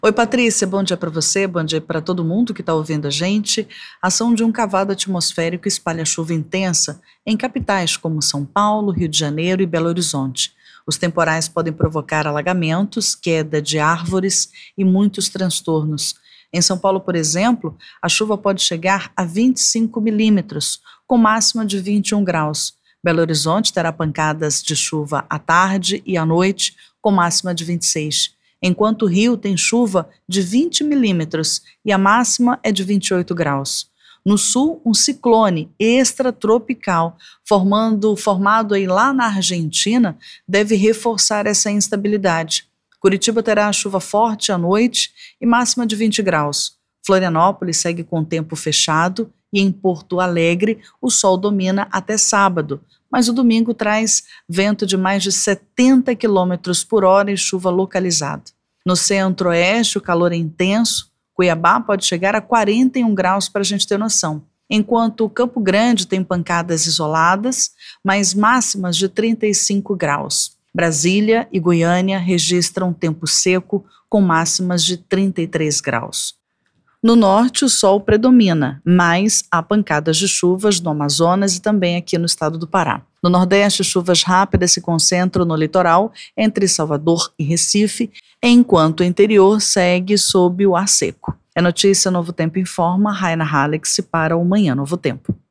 Oi, Patrícia, bom dia para você, bom dia para todo mundo que está ouvindo a gente. A ação de um cavado atmosférico espalha chuva intensa em capitais como São Paulo, Rio de Janeiro e Belo Horizonte. Os temporais podem provocar alagamentos, queda de árvores e muitos transtornos. Em São Paulo, por exemplo, a chuva pode chegar a 25 milímetros, com máxima de 21 graus. Belo Horizonte terá pancadas de chuva à tarde e à noite, com máxima de 26. Enquanto o Rio tem chuva de 20 milímetros e a máxima é de 28 graus. No sul, um ciclone extratropical formado aí lá na Argentina deve reforçar essa instabilidade. Curitiba terá chuva forte à noite e máxima de 20 graus. Florianópolis segue com tempo fechado e em Porto Alegre o sol domina até sábado, mas o domingo traz vento de mais de 70 km por hora e chuva localizada. No centro-oeste o calor é intenso, Cuiabá pode chegar a 41 graus para a gente ter noção, enquanto Campo Grande tem pancadas isoladas, mas máximas de 35 graus. Brasília e Goiânia registram tempo seco com máximas de 33 graus. No norte, o sol predomina, mas há pancadas de chuvas no Amazonas e também aqui no estado do Pará. No Nordeste, chuvas rápidas se concentram no litoral, entre Salvador e Recife, enquanto o interior segue sob o ar seco. É notícia Novo Tempo Informa, Raina Hallex para o Manhã Novo Tempo.